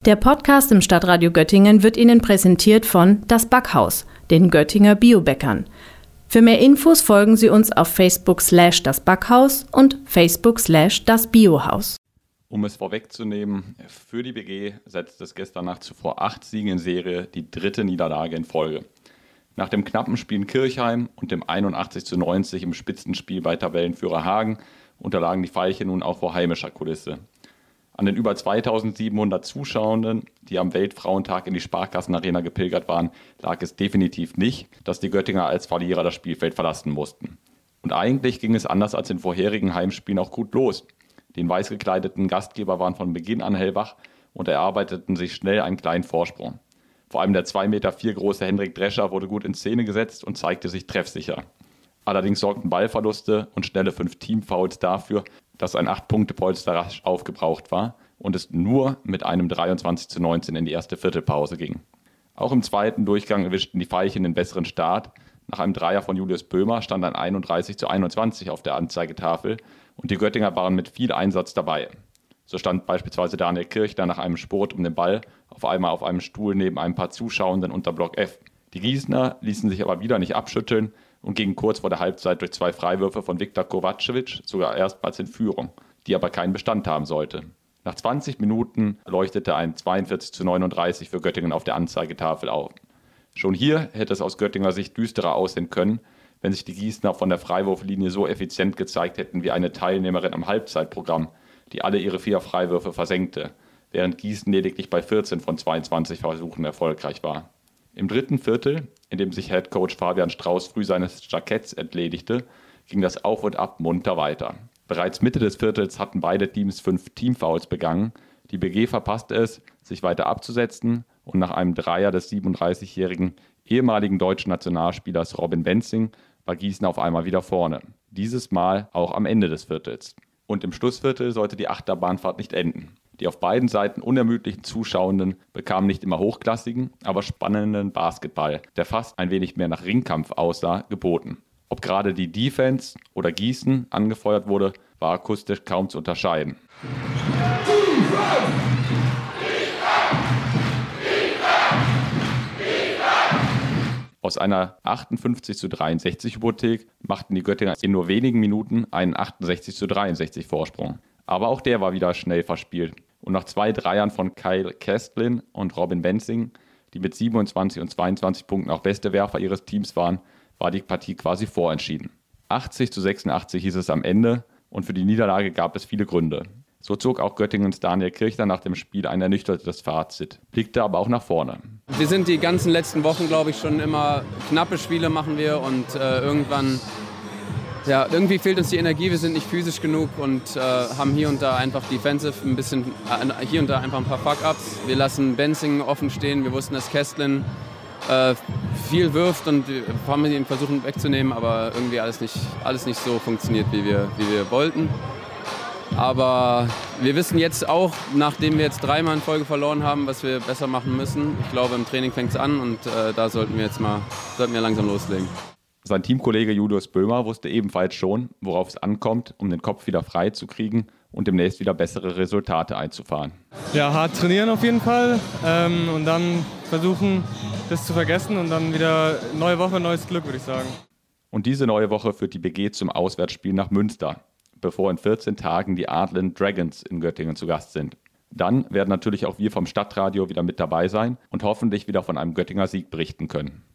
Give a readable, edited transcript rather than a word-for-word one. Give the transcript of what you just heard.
Der Podcast im Stadtradio Göttingen wird Ihnen präsentiert von Das Backhaus, den Göttinger Biobäckern. Für mehr Infos folgen Sie uns auf Facebook/Das Backhaus und Facebook/Das Biohaus. Um es vorwegzunehmen, für die BG setzt es gestern Nacht zuvor 8 Siege in Serie, die 3. Niederlage in Folge. Nach dem knappen Spiel in Kirchheim und dem 81:90 im Spitzenspiel bei Tabellenführer Hagen unterlagen die Veilchen nun auch vor heimischer Kulisse. An den über 2700 Zuschauenden, die am Weltfrauentag in die Sparkassenarena gepilgert waren, lag es definitiv nicht, dass die Göttinger als Verlierer das Spielfeld verlassen mussten. Und eigentlich ging es anders als in vorherigen Heimspielen auch gut los. Die in weiß gekleideten Gastgeber waren von Beginn an hellwach und erarbeiteten sich schnell einen kleinen Vorsprung. Vor allem der 2,4 Meter große Hendrik Drescher wurde gut in Szene gesetzt und zeigte sich treffsicher. Allerdings sorgten Ballverluste und schnelle 5 Teamfouls dafür, dass ein 8-Punkte-Polster rasch aufgebraucht war und es nur mit einem 23:19 in die erste Viertelpause ging. Auch im zweiten Durchgang erwischten die Veilchen den besseren Start. Nach einem Dreier von Julius Böhmer stand ein 31:21 auf der Anzeigetafel und die Göttinger waren mit viel Einsatz dabei. So stand beispielsweise Daniel Kirchner nach einem Spurt um den Ball auf einmal auf einem Stuhl neben ein paar Zuschauenden unter Block F. Die Gießener ließen sich aber wieder nicht abschütteln und gingen kurz vor der Halbzeit durch 2 Freiwürfe von Viktor Kovacevic sogar erstmals in Führung, die aber keinen Bestand haben sollte. Nach 20 Minuten leuchtete ein 42:39 für Göttingen auf der Anzeigetafel auf. Schon hier hätte es aus Göttinger Sicht düsterer aussehen können, wenn sich die Gießener von der Freiwurflinie so effizient gezeigt hätten wie eine Teilnehmerin am Halbzeitprogramm, die alle ihre 4 Freiwürfe versenkte, während Gießen lediglich bei 14 von 22 Versuchen erfolgreich war. Im dritten Viertel, in dem sich Headcoach Fabian Strauß früh seines Jacketts entledigte, ging das Auf und Ab munter weiter. Bereits Mitte des Viertels hatten beide Teams 5 Teamfouls begangen. Die BG verpasste es, sich weiter abzusetzen und nach einem Dreier des 37-jährigen ehemaligen deutschen Nationalspielers Robin Benzing war Gießen auf einmal wieder vorne. Dieses Mal auch am Ende des Viertels. Und im Schlussviertel sollte die Achterbahnfahrt nicht enden. Die auf beiden Seiten unermüdlichen Zuschauenden bekamen nicht immer hochklassigen, aber spannenden Basketball, der fast ein wenig mehr nach Ringkampf aussah, geboten. Ob gerade die Defense oder Gießen angefeuert wurde, war akustisch kaum zu unterscheiden. Aus einer 58:63 Hypothek machten die Göttinger in nur wenigen Minuten einen 68:63 Vorsprung. Aber auch der war wieder schnell verspielt. Und nach 2 Dreiern von Kyle Kestlin und Robin Benzing, die mit 27 und 22 Punkten auch beste Werfer ihres Teams waren, war die Partie quasi vorentschieden. 80:86 hieß es am Ende und für die Niederlage gab es viele Gründe. So zog auch Göttingens Daniel Kirchner nach dem Spiel ein ernüchtertes Fazit, blickte aber auch nach vorne. Wir sind die ganzen letzten Wochen, glaube ich, schon immer knappe Spiele machen wir und irgendwie fehlt uns die Energie, wir sind nicht physisch genug und haben hier und da einfach defensive hier und da einfach ein paar Fuck-Ups. Wir lassen Benzing offen stehen, wir wussten, dass Kestlin viel wirft und haben ihn versuchen wegzunehmen, aber irgendwie alles nicht so funktioniert, wie wir wollten. Aber wir wissen jetzt auch, nachdem wir jetzt 3-mal in Folge verloren haben, was wir besser machen müssen. Ich glaube, im Training fängt es an und da sollten wir langsam loslegen. Sein Teamkollege Julius Böhmer wusste ebenfalls schon, worauf es ankommt, um den Kopf wieder frei zu kriegen und demnächst wieder bessere Resultate einzufahren. Ja, hart trainieren auf jeden Fall und dann versuchen, das zu vergessen und dann wieder neue Woche, neues Glück, würde ich sagen. Und diese neue Woche führt die BG zum Auswärtsspiel nach Münster, bevor in 14 Tagen die Adlen Dragons in Göttingen zu Gast sind. Dann werden natürlich auch wir vom Stadtradio wieder mit dabei sein und hoffentlich wieder von einem Göttinger Sieg berichten können.